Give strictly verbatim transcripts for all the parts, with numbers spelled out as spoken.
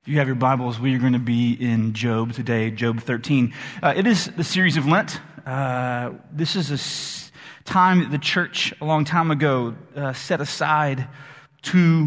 If you have your Bibles, we are going to be in Job today, Job thirteen. Uh, it is the series of Lent. Uh, this is a s- time that the church a long time ago uh, set aside to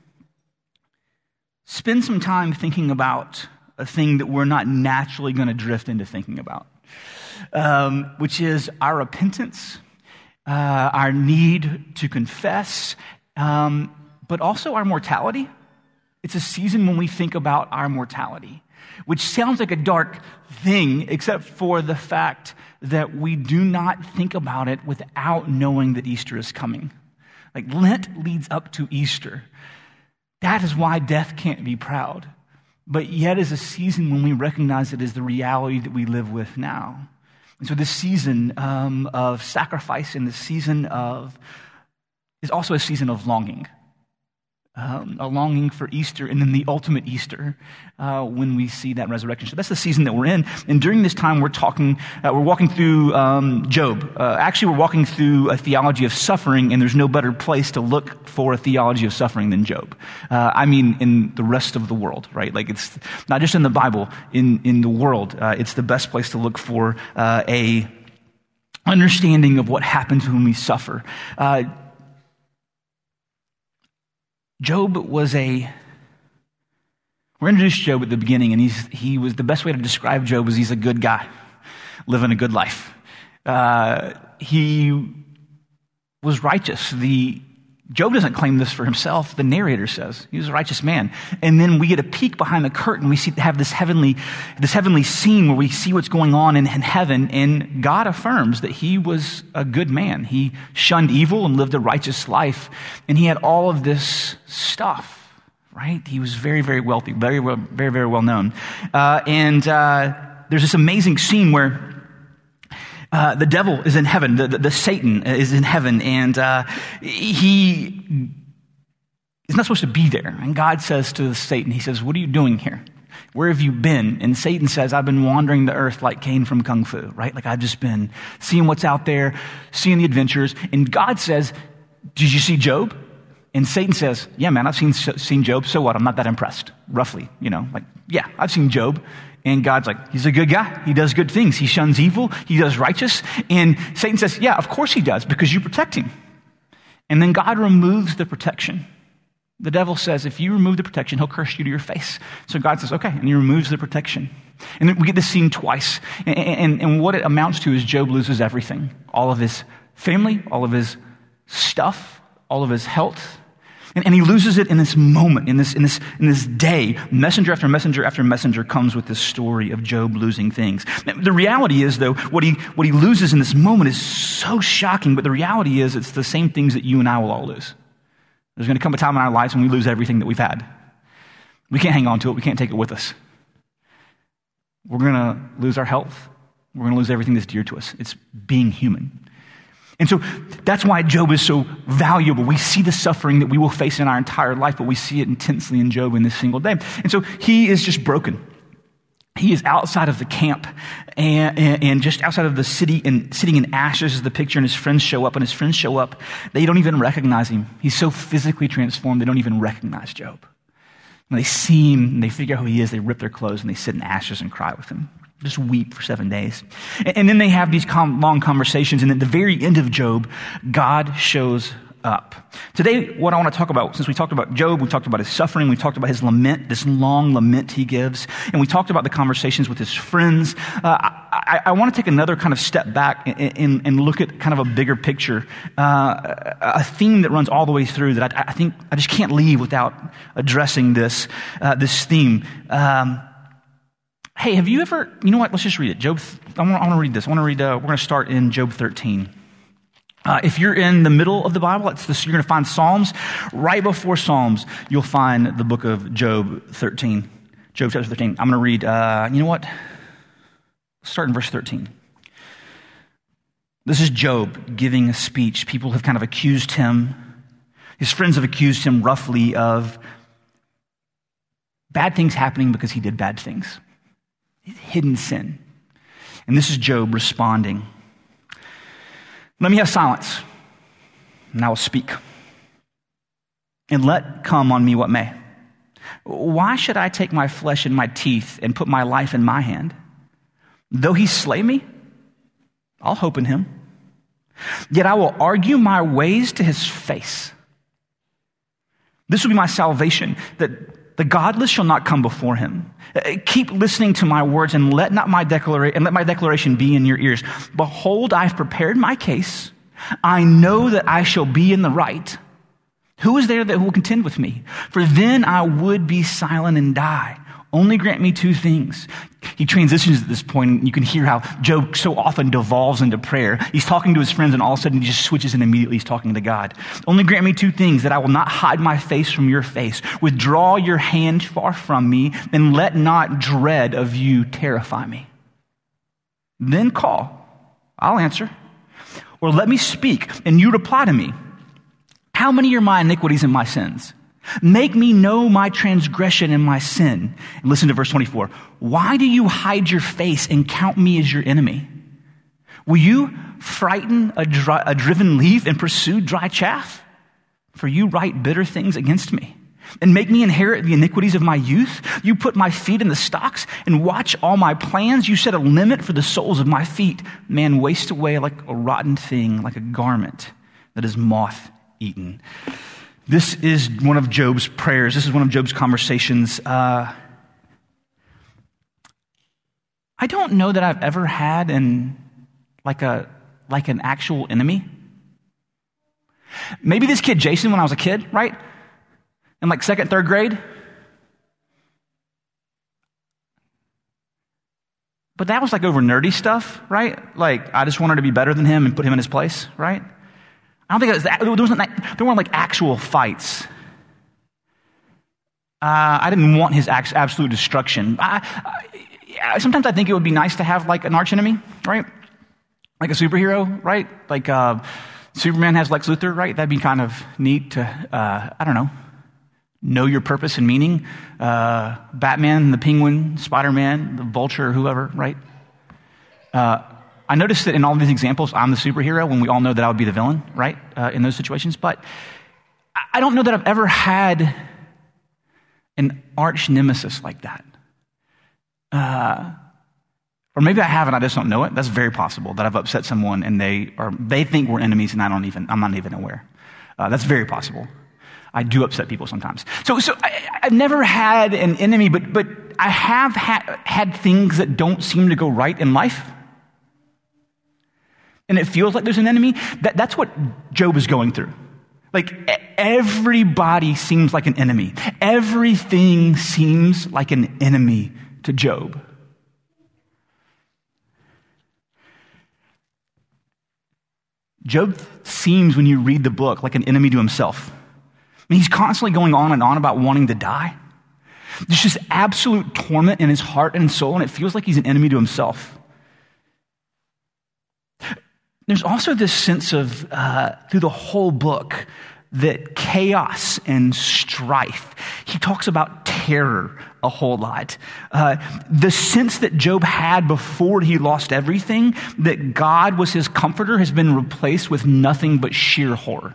spend some time thinking about a thing that we're not naturally going to drift into thinking about, um, which is our repentance, uh, our need to confess, um, but also our mortality. It's a season when we think about our mortality, which sounds like a dark thing, except for the fact that we do not think about it without knowing that Easter is coming. Like Lent leads up to Easter. That is why death can't be proud, but yet is a season when we recognize it as the reality that we live with now. And so this season um, of sacrifice and this season of is also a season of longing. Um, a longing for Easter, and then the ultimate Easter uh, when we see that resurrection. So that's the season that we're in. And during this time, we're talking, uh, we're walking through um, Job. Uh, actually, we're walking through a theology of suffering, and there's no better place to look for a theology of suffering than Job. Uh, I mean, in the rest of the world, right? Like it's not just in the Bible, in in the world. Uh, it's the best place to look for uh, a understanding of what happens when we suffer. Uh, Job was a, we're introduced to Job at the beginning, and he's he was, the best way to describe Job is he's a good guy, living a good life. Uh, he was righteous. The Job doesn't claim this for himself. The narrator says he was a righteous man. And then we get a peek behind the curtain. We see have this heavenly, this heavenly scene where we see what's going on in, in heaven, and God affirms that he was a good man. He shunned evil and lived a righteous life, and he had all of this stuff, right? He was very, very wealthy, very, well, very, very well known. Uh, and uh, there's this amazing scene where Uh, the devil is in heaven, the, the, the Satan is in heaven, and uh, he is not supposed to be there. And God says to Satan, he says, "What are you doing here? Where have you been?" And Satan says, "I've been wandering the earth like Cain from Kung Fu," right? Like I've just been seeing what's out there, seeing the adventures. And God says, "Did you see Job?" And Satan says, "Yeah, man, I've seen seen Job. So what? I'm not that impressed." Roughly, you know, like, yeah, I've seen Job. And God's like, he's a good guy. He does good things. He shuns evil. He does righteous. And Satan says, yeah, of course he does, because you protect him. And then God removes the protection. The devil says, if you remove the protection, he'll curse you to your face. So God says, okay, and he removes the protection. And then we get this scene twice. And, and, and what it amounts to is Job loses everything. All of his family, all of his stuff, all of his health. And, and he loses it in this moment, in this, in this, in this day. Messenger after messenger after messenger comes with this story of Job losing things. The reality is, though, what he, what he loses in this moment is so shocking, but the reality is it's the same things that you and I will all lose. There's going to come a time in our lives when we lose everything that we've had. We can't hang on to it. We can't take it with us. We're going to lose our health. We're going to lose everything that's dear to us. It's being human. And so that's why Job is so valuable. We see the suffering that we will face in our entire life, but we see it intensely in Job in this single day. And so he is just broken. He is outside of the camp and, and, and just outside of the city, and sitting in ashes is the picture, and his friends show up, and his friends show up. They don't even recognize him. He's so physically transformed, they don't even recognize Job. When they see him and they figure out who he is, they rip their clothes and they sit in ashes and cry with him. Just weep for seven days. And then they have these com- long conversations, and at the very end of Job, God shows up. Today, what I want to talk about, since we talked about Job, we talked about his suffering, we talked about his lament, this long lament he gives, and we talked about the conversations with his friends. Uh, I, I want to take another kind of step back and, and, and look at kind of a bigger picture, uh, a theme that runs all the way through that I, I think I just can't leave without addressing this, uh, this theme. Um, Hey, have you ever, you know what, let's just read it. Job, I want, I want to read this. I want to read, uh, we're going to start in Job thirteen. Uh, if you're in the middle of the Bible, it's this, you're going to find Psalms. Right before Psalms, you'll find the book of Job thirteen. Job chapter thirteen. I'm going to read, uh, you know what? Let's start in verse thirteen. This is Job giving a speech. People have kind of accused him. His friends have accused him roughly of bad things happening because he did bad things. Hidden sin. And this is Job responding. Let me have silence, and I will speak. And let come on me what may. Why should I take my flesh in my teeth and put my life in my hand? Though he slay me, I'll hope in him. Yet I will argue my ways to his face. This will be my salvation, that the godless shall not come before him. Keep listening to my words and let not my declaration and let my declaration be in your ears. Behold, I've prepared my case. I know that I shall be in the right. Who is there that will contend with me? For then I would be silent and die. Only grant me two things. He transitions at this point, and you can hear how Job so often devolves into prayer. He's talking to his friends, and all of a sudden he just switches and immediately he's talking to God. Only grant me two things, that I will not hide my face from your face. Withdraw your hand far from me, and let not dread of you terrify me. Then call, I'll answer. Or let me speak, and you reply to me. How many are my iniquities and my sins? Make me know my transgression and my sin. And listen to verse twenty-four. Why do you hide your face and count me as your enemy? Will you frighten a, dry, a driven leaf and pursue dry chaff? For you write bitter things against me and make me inherit the iniquities of my youth. You put my feet in the stocks and watch all my plans. You set a limit for the soles of my feet. Man wastes away like a rotten thing, like a garment that is moth eaten. This is one of Job's prayers. This is one of Job's conversations. Uh, I don't know that I've ever had an like a like an actual enemy. Maybe this kid Jason when I was a kid, right? In like second, third grade. But that was like over nerdy stuff, right? Like I just wanted to be better than him and put him in his place, right? I don't think it was that, there wasn't like, there weren't like actual fights. Uh, I didn't want his absolute destruction. I, I, sometimes I think it would be nice to have like an archenemy, right? Like a superhero, right? Like uh, Superman has Lex Luthor, right? That'd be kind of neat to, uh, I don't know, know your purpose and meaning. Uh, Batman, the Penguin, Spider-Man, the Vulture, whoever, right? Uh, I noticed that in all of these examples, I'm the superhero when we all know that I would be the villain, right, uh, in those situations. But I don't know that I've ever had an arch nemesis like that. Uh, or maybe I have and I just don't know it. That's very possible that I've upset someone and they are they think we're enemies and I don't even, I'm not even aware. Uh, that's very possible. I do upset people sometimes. So, so I, I've never had an enemy, but but I have ha- had things that don't seem to go right in life. And it feels like there's an enemy. That, that's what Job is going through. Like everybody seems like an enemy. Everything seems like an enemy to Job. Job seems, when you read the book, like an enemy to himself. I mean, he's constantly going on and on about wanting to die. There's just absolute torment in his heart and soul, and it feels like he's an enemy to himself. There's also this sense of, uh, through the whole book, that chaos and strife. He talks about terror a whole lot. Uh, the sense that Job had before he lost everything, that God was his comforter, has been replaced with nothing but sheer horror.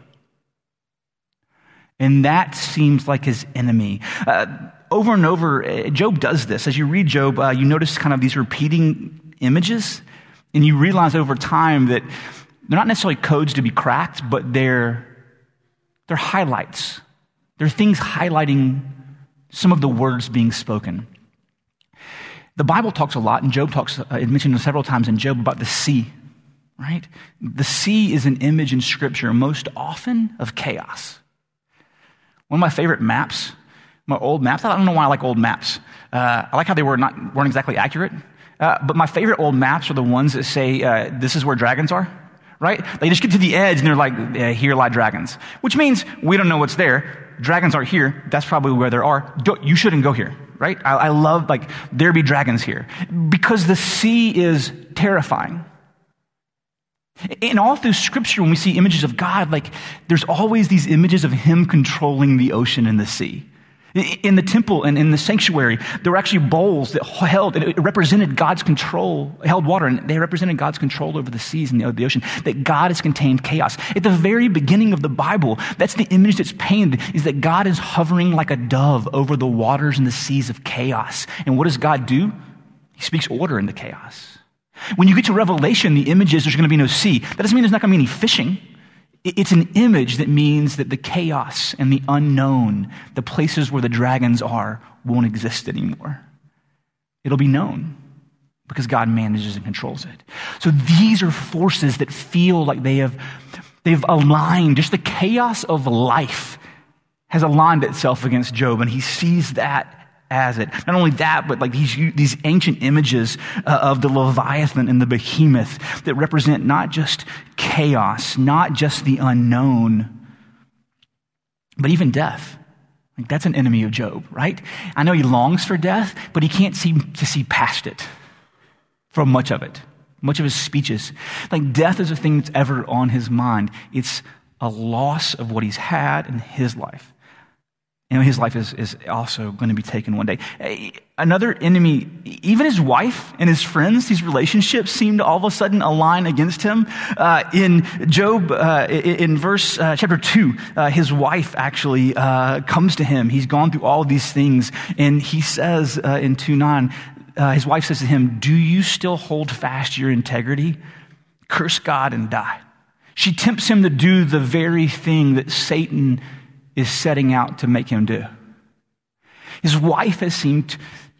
And that seems like his enemy. Uh, over and over, Job does this. As you read Job, uh, you notice kind of these repeating images. And you realize over time that they're not necessarily codes to be cracked, but they're, they're highlights. They're things highlighting some of the words being spoken. The Bible talks a lot, and Job talks, uh, it mentioned several times in Job about the sea, right? The sea is an image in Scripture most often of chaos. One of my favorite maps, my old maps, I don't know why I like old maps. Uh, I like how they were not, weren't exactly accurate. Uh, but my favorite old maps are the ones that say, uh, this is where dragons are, right? They just get to the edge and they're like, uh, here lie dragons. Which means we don't know what's there. Dragons aren't here. That's probably where there are. Don't, you shouldn't go here, right? I, I love, like, there be dragons here. Because the sea is terrifying. And all through Scripture, when we see images of God, like, there's always these images of him controlling the ocean and the sea. In the temple and in the sanctuary, there were actually bowls that held, it represented God's control, held water, and they represented God's control over the seas and the ocean, that God has contained chaos. At the very beginning of the Bible, that's the image that's painted, is that God is hovering like a dove over the waters and the seas of chaos. And what does God do? He speaks order into chaos. When you get to Revelation, the image is there's going to be no sea. That doesn't mean there's not going to be any fishing. It's an image that means that the chaos and the unknown, the places where the dragons are, won't exist anymore. It'll be known because God manages and controls it. So these are forces that feel like they have, they've aligned. Just the chaos of life has aligned itself against Job, and he sees that as it. Not only that, but like these, these ancient images uh, of the Leviathan and the behemoth that represent not just chaos, not just the unknown, but even death. Like that's an enemy of Job, right? I know he longs for death, but he can't seem to see past it for much of it, much of his speeches. Like death is a thing that's ever on his mind. It's a loss of what he's had in his life. You know, his life is, is also going to be taken one day. Another enemy, even his wife and his friends, these relationships seem to all of a sudden align against him. Uh, in Job, uh, in verse uh, chapter two, uh, his wife actually uh, comes to him. He's gone through all of these things, and he says uh, in two nine, uh, his wife says to him, "Do you still hold fast your integrity? Curse God and die." She tempts him to do the very thing that Satan is setting out to make him do. His wife has seemed,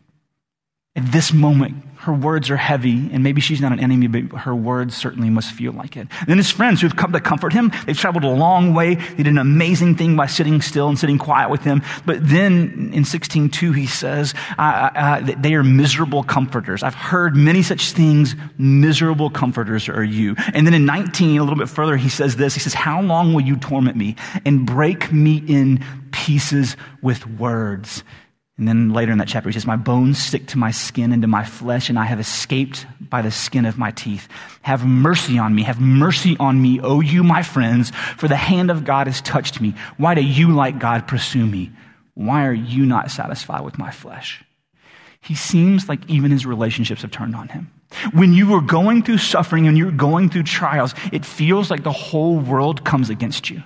at this moment, her words are heavy, and maybe she's not an enemy, but her words certainly must feel like it. And then his friends who've come to comfort him, they've traveled a long way. They did an amazing thing by sitting still and sitting quiet with him. But then in sixteen two, he says uh, uh, that they are miserable comforters. I've heard many such things. Miserable comforters are you. And then in nineteen, a little bit further, he says this. He says, "How long will you torment me and break me in pieces with words?" And then later in that chapter, he says, "My bones stick to my skin and to my flesh, and I have escaped by the skin of my teeth. Have mercy on me. Have mercy on me, O you, my friends, for the hand of God has touched me. Why do you, like God, pursue me? Why are you not satisfied with my flesh?" He seems like even his relationships have turned on him. When you are going through suffering and you're going through trials, it feels like the whole world comes against you.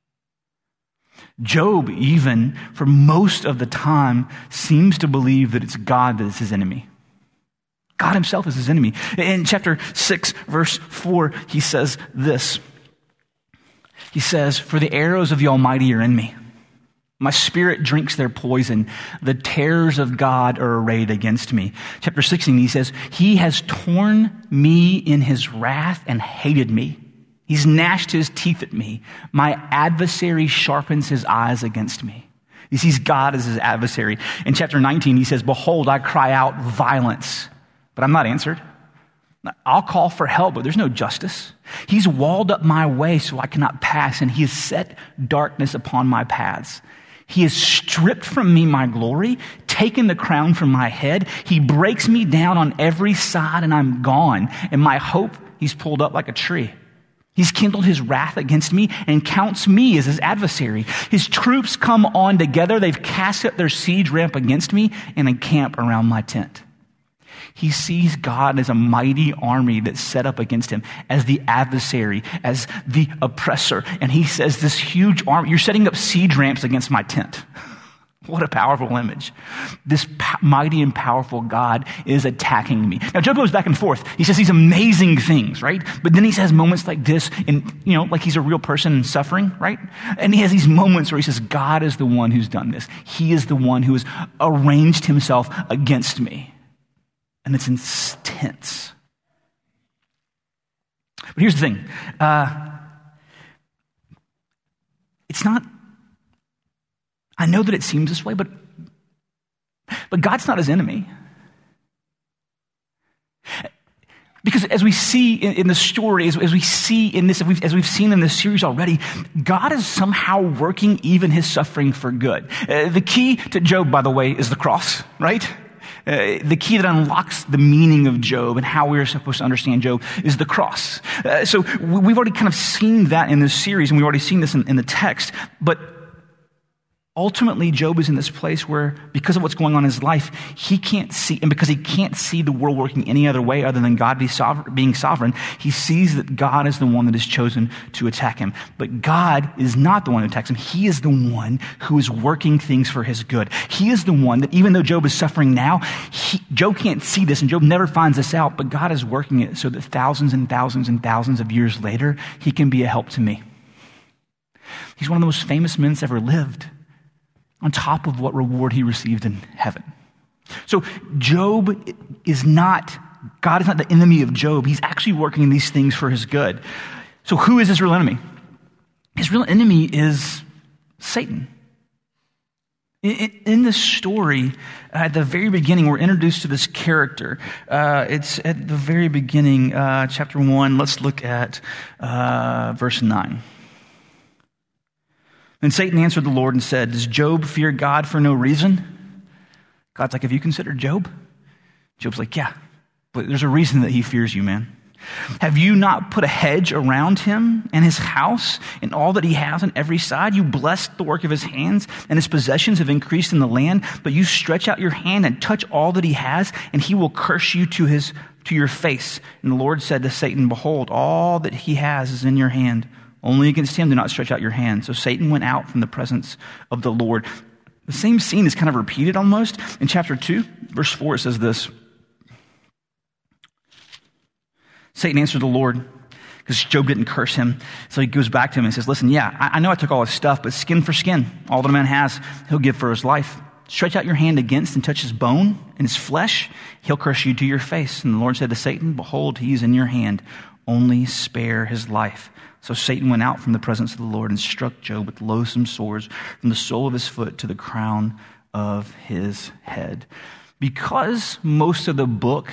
Job, even for most of the time, seems to believe that it's God that is his enemy. God himself is his enemy. In chapter six, verse four, he says this. He says, "For the arrows of the Almighty are in me. My spirit drinks their poison. The terrors of God are arrayed against me." Chapter sixteen, he says, "He has torn me in his wrath and hated me. He's gnashed his teeth at me. My adversary sharpens his eyes against me." He sees God as his adversary. In chapter nineteen, he says, "Behold, I cry out violence, but I'm not answered. I'll call for help, but there's no justice. He's walled up my way so I cannot pass, and he has set darkness upon my paths. He has stripped from me my glory, taken the crown from my head. He breaks me down on every side, and I'm gone. And my hope, he's pulled up like a tree. He's kindled his wrath against me and counts me as his adversary. His troops come on together. They've cast up their siege ramp against me and encamp around my tent." He sees God as a mighty army that's set up against him, as the adversary, as the oppressor. And he says, this huge army, you're setting up siege ramps against my tent. What a powerful image. This po- mighty and powerful God is attacking me. Now, Job goes back and forth. He says these amazing things, right? But then he has moments like this, and you know, like he's a real person suffering, right? And he has these moments where he says, God is the one who's done this. He is the one who has arranged himself against me. And it's intense. But here's the thing. Uh, it's not, I know that it seems this way, but, but God's not his enemy. Because as we see in, in the story, as, as we see in this, as we've, as we've seen in this series already, God is somehow working even his suffering for good. Uh, the key to Job, by the way, is the cross, right? Uh, the key that unlocks the meaning of Job and how we're supposed to understand Job is the cross. Uh, so we've already kind of seen that in this series, and we've already seen this in, in the text. But ultimately, Job is in this place where, because of what's going on in his life, he can't see, and because he can't see the world working any other way other than God be sovereign, being sovereign, he sees that God is the one that has chosen to attack him. But God is not the one who attacks him. He is the one who is working things for his good. He is the one that, even though Job is suffering now, he, Job can't see this, and Job never finds this out, but God is working it so that thousands and thousands and thousands of years later, he can be a help to me. He's one of the most famous men that's ever lived, on top of what reward he received in heaven. So Job is not, God is not the enemy of Job. He's actually working these things for his good. So who is his real enemy? His real enemy is Satan. In, in this story, at the very beginning, we're introduced to this character. Uh, it's at the very beginning, uh, chapter one. Let's look at uh, verse nine. Then Satan answered the Lord and said, does Job fear God for no reason? God's like, have you considered Job? Job's like, yeah, but there's a reason that he fears you, man. Have you not put a hedge around him and his house and all that he has on every side? You blessed the work of his hands, and his possessions have increased in the land, but you stretch out your hand and touch all that he has, and he will curse you to his to your face. And the Lord said to Satan, behold, all that he has is in your hand. Only against him do not stretch out your hand. So Satan went out from the presence of the Lord. The same scene is kind of repeated almost. In chapter two, verse four, it says this. Satan answered the Lord, because Job didn't curse him. So he goes back to him and says, listen, yeah, I, I know I took all his stuff, but skin for skin, all that a man has, he'll give for his life. Stretch out your hand against and touch his bone and his flesh, he'll curse you to your face. And the Lord said to Satan, behold, he is in your hand. Only spare his life. So Satan went out from the presence of the Lord and struck Job with loathsome swords from the sole of his foot to the crown of his head. Because most of the book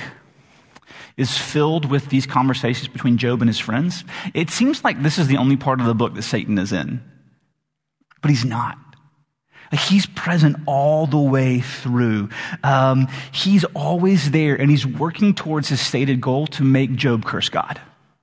is filled with these conversations between Job and his friends, it seems like this is the only part of the book that Satan is in. But he's not. Like, he's present all the way through. Um, he's always there, and he's working towards his stated goal to make Job curse God.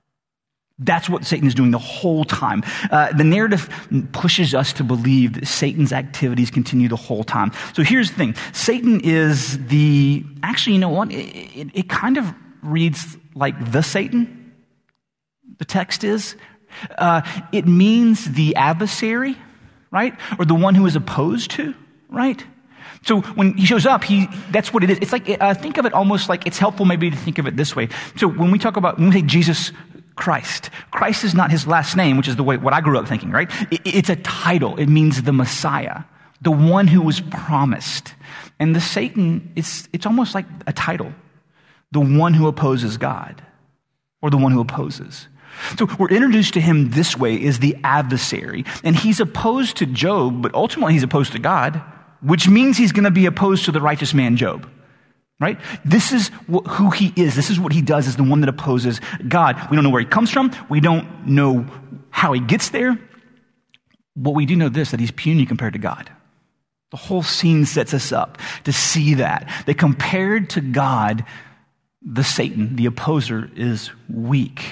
That's what Satan is doing the whole time. Uh, the narrative pushes us to believe that Satan's activities continue the whole time. So here's the thing. Satan is the, actually, you know what? It, it, it kind of reads like the Satan. The text is. Uh, it means the adversary, right? Or the one who is opposed to, right? So when he shows up, he that's what it is. It's like, uh, think of it almost like, it's helpful maybe to think of it this way. So when we talk about, when we say Jesus Christ, Christ is not his last name, which is the way, what I grew up thinking, right? It, it's a title. It means the Messiah, the one who was promised. And the Satan, it's, it's almost like a title, the one who opposes God, or the one who opposes. So we're introduced to him this way as the adversary, and he's opposed to Job, but ultimately he's opposed to God, which means he's going to be opposed to the righteous man Job, right? This is wh- who he is. This is what he does, is the one that opposes God. We don't know where he comes from. We don't know how he gets there. But we do know this, that he's puny compared to God. The whole scene sets us up to see that. That compared to God, the Satan, the opposer, is weak.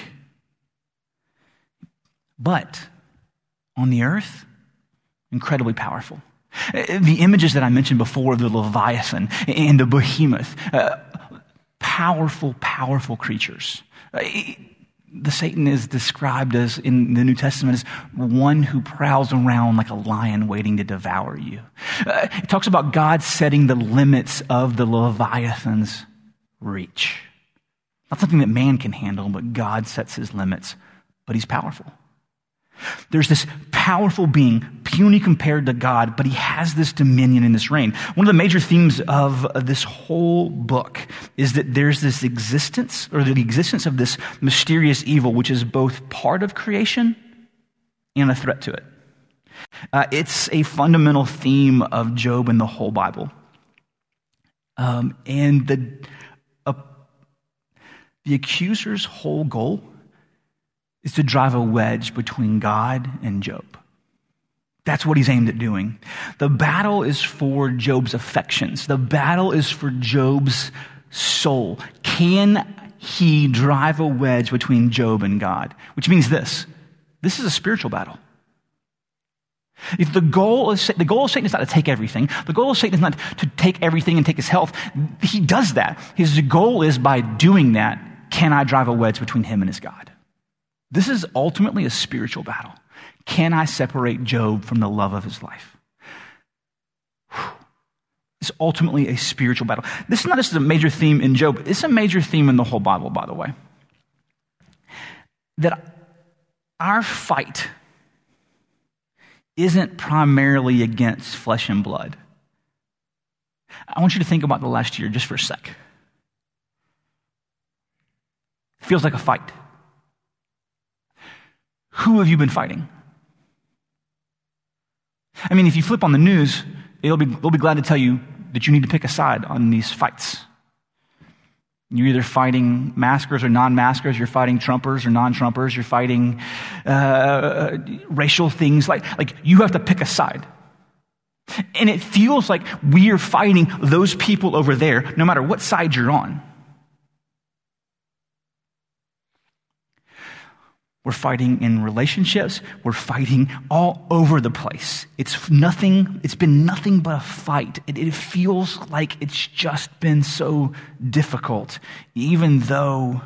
But on the earth, incredibly powerful. The images that I mentioned before of the Leviathan and the behemoth, uh, powerful, powerful creatures. Uh, the Satan is described as, in the New Testament, as one who prowls around like a lion waiting to devour you. Uh, it talks about God setting the limits of the Leviathan's reach. Not something that man can handle, but God sets his limits. But he's powerful. There's this powerful being, puny compared to God, but he has this dominion and this reign. One of the major themes of this whole book is that there's this existence, or the existence of this mysterious evil, which is both part of creation and a threat to it. Uh, it's a fundamental theme of Job and the whole Bible. Um, and the, uh, the accuser's whole goal is to drive a wedge between God and Job. That's what he's aimed at doing. The battle is for Job's affections. The battle is for Job's soul. Can he drive a wedge between Job and God? Which means this. This is a spiritual battle. If the goal is the goal of Satan is not to take everything, the goal of Satan is not to take everything and take his health. He does that. His goal is, by doing that, can I drive a wedge between him and his God? This is ultimately a spiritual battle. Can I separate Job from the love of his life? It's ultimately a spiritual battle. This is not just a major theme in Job. It's a major theme in the whole Bible, by the way. That our fight isn't primarily against flesh and blood. I want you to think about the last year just for a sec. It feels like a fight. Who have you been fighting? I mean, if you flip on the news, they'll be, they'll be glad to tell you that you need to pick a side on these fights. You're either fighting maskers or non-maskers. You're fighting Trumpers or non-Trumpers. You're fighting uh, racial things. Like, like you have to pick a side. And it feels like we are fighting those people over there, no matter what side you're on. We're fighting in relationships. We're fighting all over the place. It's nothing, it's been nothing but a fight. It, it feels like it's just been so difficult, even though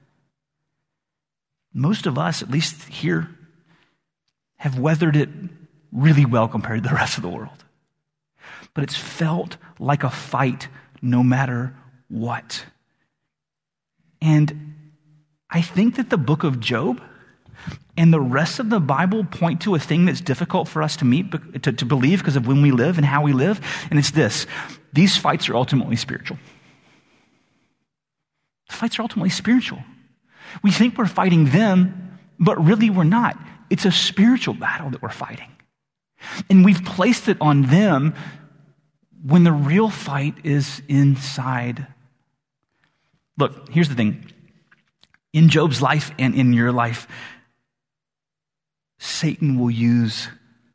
most of us, at least here, have weathered it really well compared to the rest of the world. But it's felt like a fight no matter what. And I think that the book of Job and the rest of the Bible point to a thing that's difficult for us to meet, to, to believe because of when we live and how we live. And it's this: these fights are ultimately spiritual. The fights are ultimately spiritual. We think we're fighting them, but really we're not. It's a spiritual battle that we're fighting. And we've placed it on them when the real fight is inside. Look, here's the thing. In Job's life and in your life, Satan will use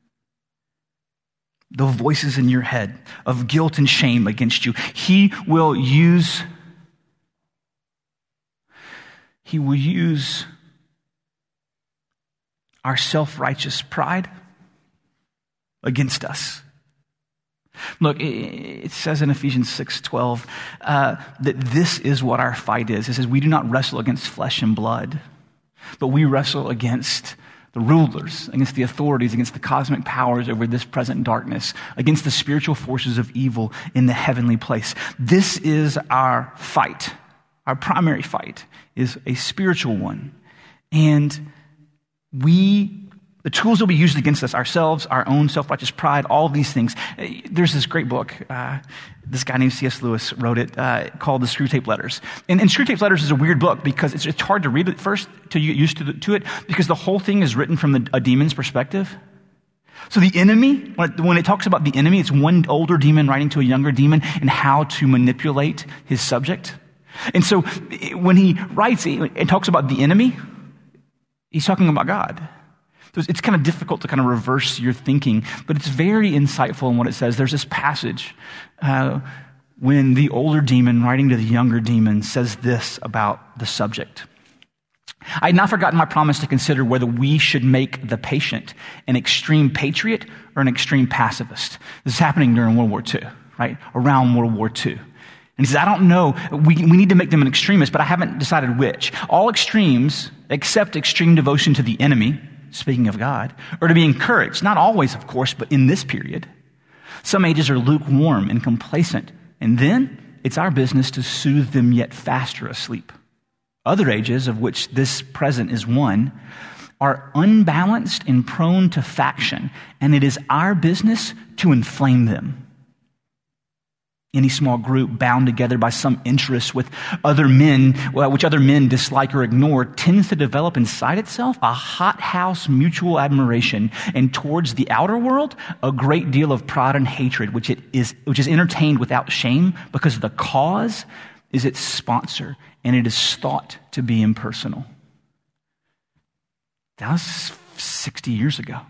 the voices in your head of guilt and shame against you. He will use, he will use our self-righteous pride against us. Look, it says in Ephesians six twelve uh, that this is what our fight is. It says we do not wrestle against flesh and blood, but we wrestle against the rulers, against the authorities, against the cosmic powers over this present darkness, against the spiritual forces of evil in the heavenly place. This is our fight. Our primary fight is a spiritual one. And we, the tools that we use against us, ourselves, our own self-righteous pride, all of these things. There's this great book. Uh, this guy named C S Lewis wrote it uh, called The Screwtape Letters. And, and Screwtape Letters is a weird book because it's, it's hard to read at first till you get used to, the, to it because the whole thing is written from the, a demon's perspective. So the enemy, when it, when it talks about the enemy, it's one older demon writing to a younger demon and how to manipulate his subject. And so when he writes and talks about the enemy, he's talking about God. So it's kind of difficult to kind of reverse your thinking, but it's very insightful in what it says. There's this passage uh, when the older demon writing to the younger demon says this about the subject. I had not forgotten my promise to consider whether we should make the patient an extreme patriot or an extreme pacifist. This is happening during World War Two, right? Around World War Two. And he says, I don't know, we, we need to make them an extremist, but I haven't decided which. All extremes, except extreme devotion to the enemy, speaking of God, are to be encouraged. Not always, of course, but in this period. Some ages are lukewarm and complacent, and then it's our business to soothe them yet faster asleep. Other ages, of which this present is one, are unbalanced and prone to faction, and it is our business to inflame them. Any small group bound together by some interest with other men, well, which other men dislike or ignore, tends to develop inside itself a hothouse mutual admiration, and towards the outer world, a great deal of pride and hatred, which it is, which is entertained without shame, because the cause is its sponsor, and it is thought to be impersonal. That was sixty years ago.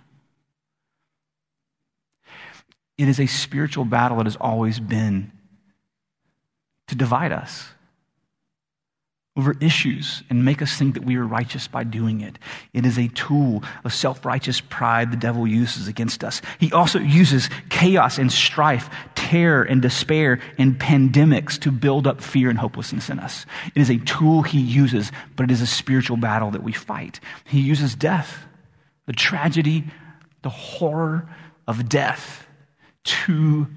It is a spiritual battle that has always been to divide us. over issues and make us think that we are righteous by doing it. It is a tool of self-righteous pride the devil uses against us. He also uses chaos and strife, terror and despair, and pandemics to build up fear and hopelessness in us. It is a tool he uses, but it is a spiritual battle that we fight. He uses death, the tragedy, the horror of death, to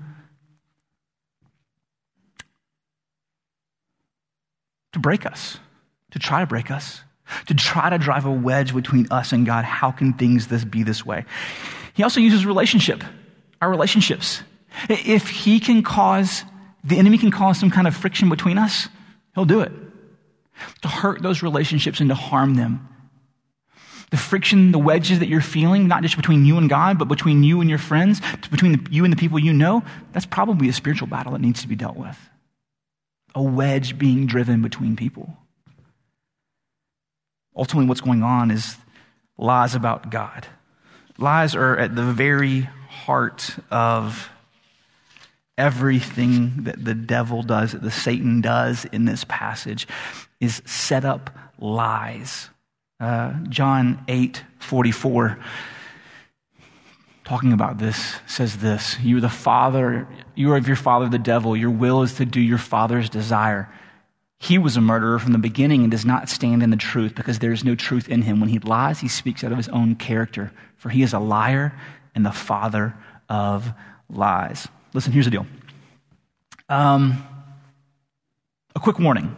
to break us, to try to break us, to try to drive a wedge between us and God. How can things this be this way? He also uses relationship, our relationships. If he can cause, the enemy can cause some kind of friction between us, he'll do it. To hurt those relationships and to harm them. The friction, the wedges that you're feeling, not just between you and God, but between you and your friends, between you and the people you know, that's probably a spiritual battle that needs to be dealt with. A wedge being driven between people. Ultimately, what's going on is lies about God. Lies are at the very heart of everything that the devil does, that the Satan does in this passage, is set up lies. Uh, John eight forty-four, talking about this, says this: you are the father, you are of your father the devil. Your will is to do your father's desire. He was a murderer from the beginning and does not stand in the truth, because there is no truth in him. When he lies, he speaks out of his own character, for he is a liar and the father of lies. Listen, here's the deal. Um, a quick warning.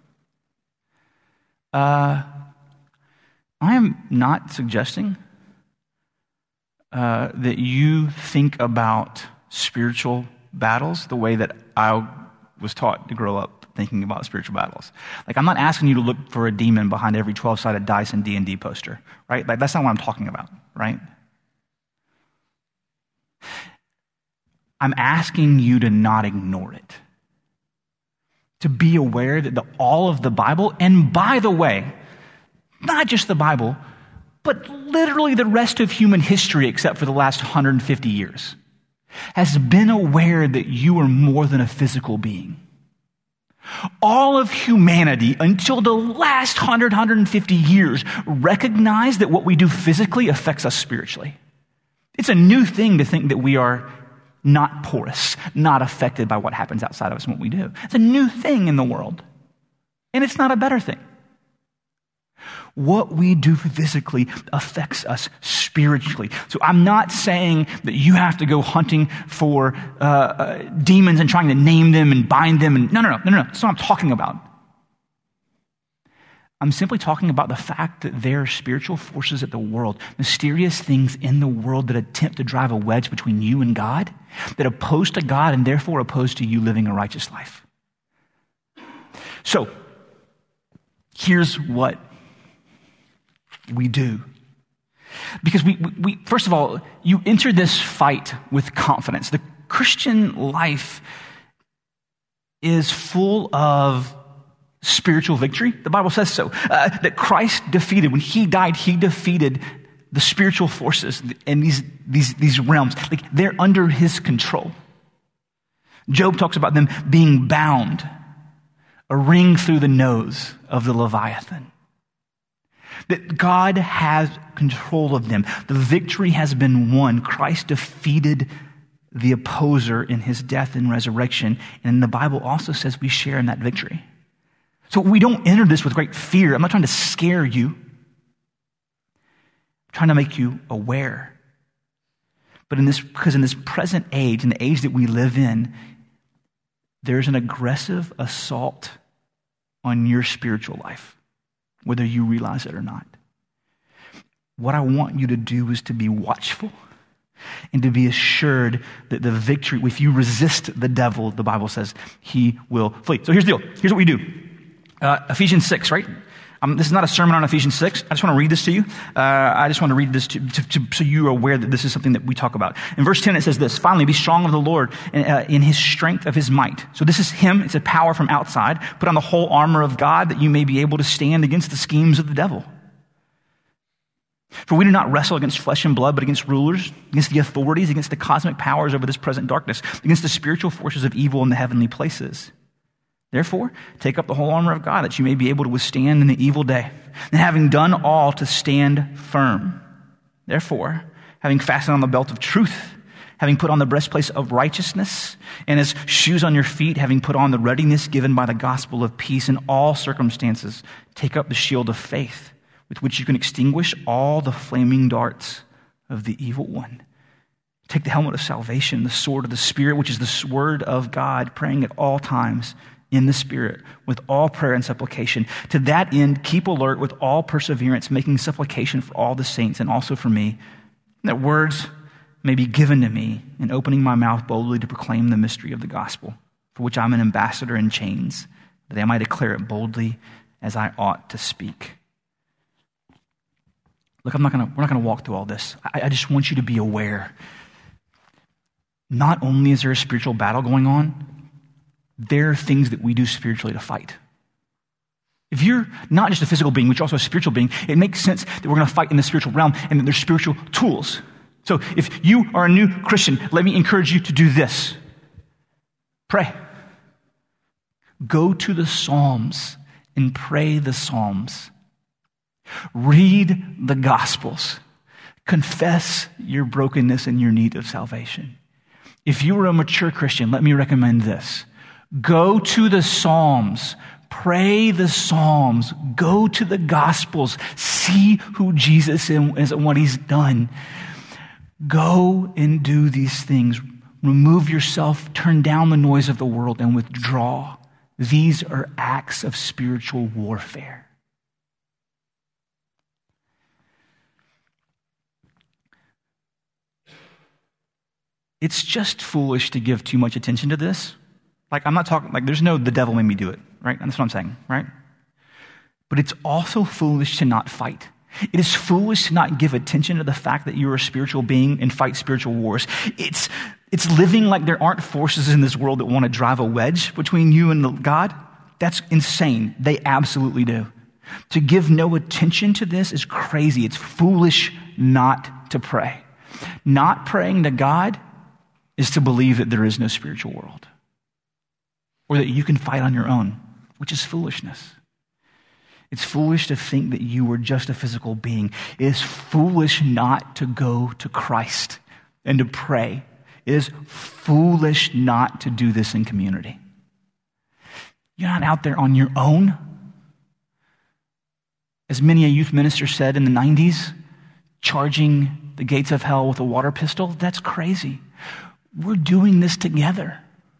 Uh, I am not suggesting uh, that you think about spiritual battles the way that I was taught to grow up thinking about spiritual battles. Like, I'm not asking you to look for a demon behind every twelve-sided dice and D and D poster, right? Like, that's not what I'm talking about, right? I'm asking you to not ignore it. To be aware that the, all of the Bible, and by the way, not just the Bible, but literally the rest of human history except for the last one hundred fifty years, has been aware that you are more than a physical being. All of humanity, until the last one hundred, one hundred fifty years, recognized that what we do physically affects us spiritually. It's a new thing to think that we are not porous, not affected by what happens outside of us and what we do. It's a new thing in the world. And it's not a better thing. What we do physically affects us spiritually. So I'm not saying that you have to go hunting for uh, uh, demons and trying to name them and bind them. And no, no, no, no, no. That's not what I'm talking about. I'm simply talking about the fact that there are spiritual forces at the world, mysterious things in the world that attempt to drive a wedge between you and God, that oppose to God and therefore oppose to you living a righteous life. So, here's what we do. Because we, we, first of all, you enter this fight with confidence. The Christian life is full of spiritual victory. The Bible says so. Uh, that Christ defeated, when he died, he defeated the spiritual forces and these, these, these realms. Like, they're under his control. Job talks about them being bound, a ring through the nose of the Leviathan. That God has control of them. The victory has been won. Christ defeated the opposer in his death and resurrection. And the Bible also says we share in that victory. So we don't enter this with great fear. I'm not trying to scare you. I'm trying to make you aware. But in this, because in this present age, in the age that we live in, there's an aggressive assault on your spiritual life, whether you realize it or not. What I want you to do is to be watchful and to be assured that the victory, if you resist the devil, the Bible says he will flee. So here's the deal. Here's what we do. Uh, Ephesians six, right? Um, this is not a sermon on Ephesians six. I just want to read this to you. Uh, I just want to read this to, to, to, so you are aware that this is something that we talk about. In verse ten, it says this: finally, be strong of the Lord in, uh, in his strength of his might. So this is him. It's a power from outside. Put on the whole armor of God that you may be able to stand against the schemes of the devil. For we do not wrestle against flesh and blood, but against rulers, against the authorities, against the cosmic powers over this present darkness, against the spiritual forces of evil in the heavenly places. Therefore, take up the whole armor of God that you may be able to withstand in the evil day. And having done all, to stand firm. Therefore, having fastened on the belt of truth, having put on the breastplate of righteousness, and as shoes on your feet, having put on the readiness given by the gospel of peace in all circumstances, take up the shield of faith, with which you can extinguish all the flaming darts of the evil one. Take the helmet of salvation, the sword of the Spirit, which is the word of God, praying at all times in the Spirit, with all prayer and supplication. To that end, keep alert with all perseverance, making supplication for all the saints and also for me, that words may be given to me in opening my mouth boldly to proclaim the mystery of the gospel, for which I'm an ambassador in chains, that I might declare it boldly as I ought to speak. Look, I'm not gonna, we're not going to walk through all this. I, I just want you to be aware. Not only is there a spiritual battle going on, there are things that we do spiritually to fight. If you're not just a physical being, but you're also a spiritual being, it makes sense that we're going to fight in the spiritual realm and that there's spiritual tools. So if you are a new Christian, let me encourage you to do this. Pray. Go to the Psalms and pray the Psalms. Read the Gospels. Confess your brokenness and your need of salvation. If you are a mature Christian, let me recommend this. Go to the Psalms. Pray the Psalms. Go to the Gospels. See who Jesus is and what he's done. Go and do these things. Remove yourself, turn down the noise of the world, and withdraw. These are acts of spiritual warfare. It's just foolish to give too much attention to this. Like, I'm not talking, like, there's no, the devil made me do it, right? That's what I'm saying, right? But it's also foolish to not fight. It is foolish to not give attention to the fact that you're a spiritual being and fight spiritual wars. It's, it's living like there aren't forces in this world that want to drive a wedge between you and the God. That's insane. They absolutely do. To give no attention to this is crazy. It's foolish not to pray. Not praying to God is to believe that there is no spiritual world, or that you can fight on your own, which is foolishness. It's foolish to think that you are just a physical being. It is foolish not to go to Christ and to pray. It is foolish not to do this in community. You're not out there on your own. As many a youth minister said in the nineties, charging the gates of hell with a water pistol, that's crazy. We're doing this together.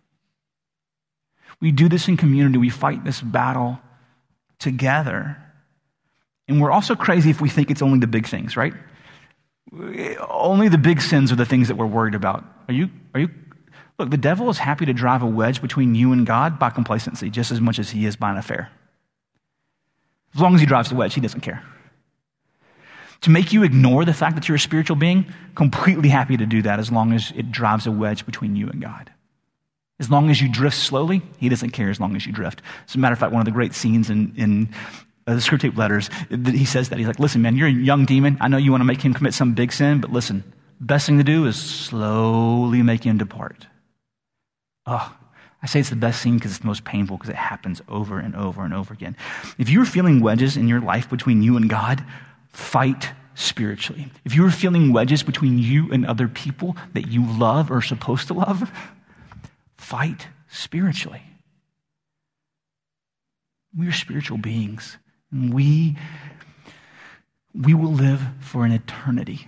We do this in community. We fight this battle together. And we're also crazy if we think it's only the big things, right? Only the big sins are the things that we're worried about. Are you, are you, look, the devil is happy to drive a wedge between you and God by complacency, just as much as he is by an affair. As long as he drives the wedge, he doesn't care. To make you ignore the fact that you're a spiritual being, completely happy to do that as long as it drives a wedge between you and God. As long as you drift slowly, he doesn't care as long as you drift. As a matter of fact, one of the great scenes in, in uh, the Screwtape Letters, he says that. He's like, listen, man, you're a young demon. I know you want to make him commit some big sin, but listen, best thing to do is slowly make him depart. Oh, I say it's the best scene because it's the most painful because it happens over and over and over again. If you're feeling wedges in your life between you and God, fight spiritually. If you're feeling wedges between you and other people that you love or are supposed to love, fight spiritually. We are spiritual beings, and we, we will live for an eternity.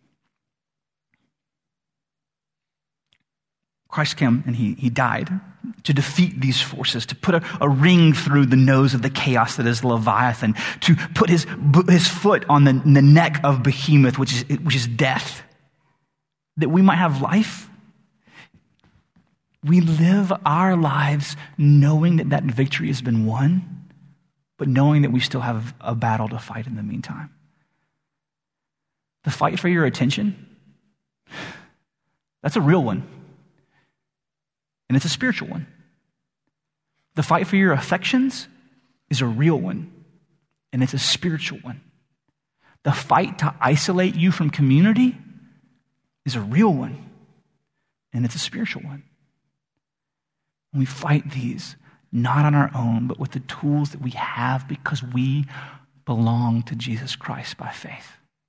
Christ came and he, he died to defeat these forces, to put a, a ring through the nose of the chaos that is Leviathan, to put his, his foot on the, the neck of Behemoth, which is, which is death, that we might have life. We live our lives knowing that that victory has been won, but knowing that we still have a battle to fight in the meantime. The fight for your attention, that's a real one. And it's a spiritual one. The fight for your affections is a real one, and it's a spiritual one. The fight to isolate you from community is a real one, and it's a spiritual one. And we fight these not on our own, but with the tools that we have because we belong to Jesus Christ by faith.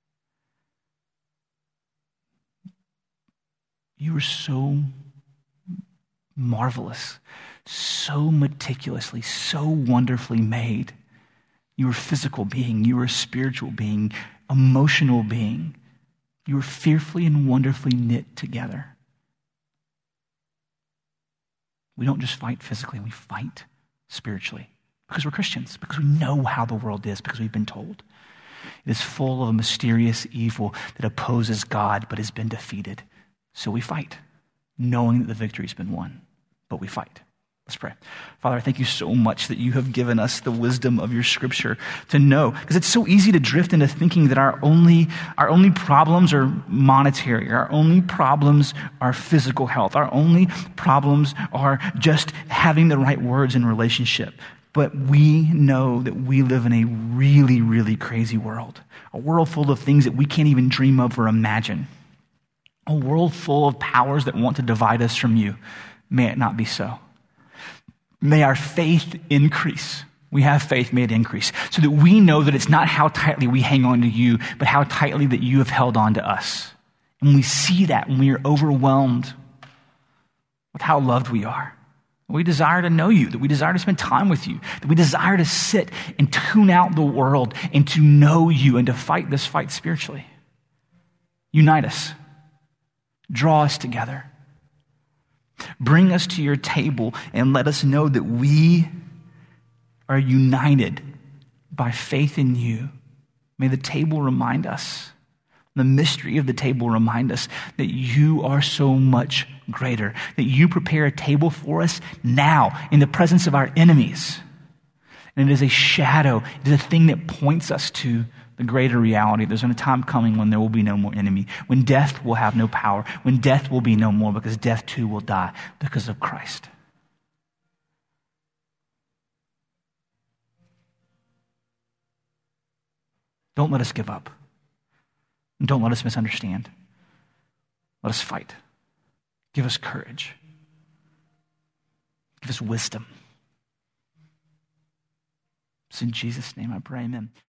You are so marvelous, so meticulously, so wonderfully made. You are a physical being. You are a spiritual being, emotional being. You are fearfully and wonderfully knit together. We don't just fight physically, we fight spiritually because we're Christians, because we know how the world is, because we've been told. It is full of a mysterious evil that opposes God but has been defeated. So we fight, knowing that the victory's been won, but we fight. Let's pray. Father, I thank you so much that you have given us the wisdom of your scripture to know, because it's so easy to drift into thinking that our only, our only problems are monetary, our only problems are physical health, our only problems are just having the right words in relationship. But we know that we live in a really, really crazy world, a world full of things that we can't even dream of or imagine, a world full of powers that want to divide us from you. May it not be so. May our faith increase. We have faith, may it increase, so that we know that it's not how tightly we hang on to you, but how tightly that you have held on to us. And we see that when we are overwhelmed with how loved we are. We desire to know you, that we desire to spend time with you, that we desire to sit and tune out the world and to know you and to fight this fight spiritually. Unite us. Draw us together. Bring us to your table and let us know that we are united by faith in you. May the table remind us, the mystery of the table remind us that you are so much greater, that you prepare a table for us now in the presence of our enemies. And it is a shadow, it is a thing that points us to the greater reality. There's a time coming when there will be no more enemy, when death will have no power, when death will be no more, because death too will die because of Christ. Don't let us give up. Don't let us misunderstand. Let us fight. Give us courage. Give us wisdom. It's in Jesus' name I pray, amen.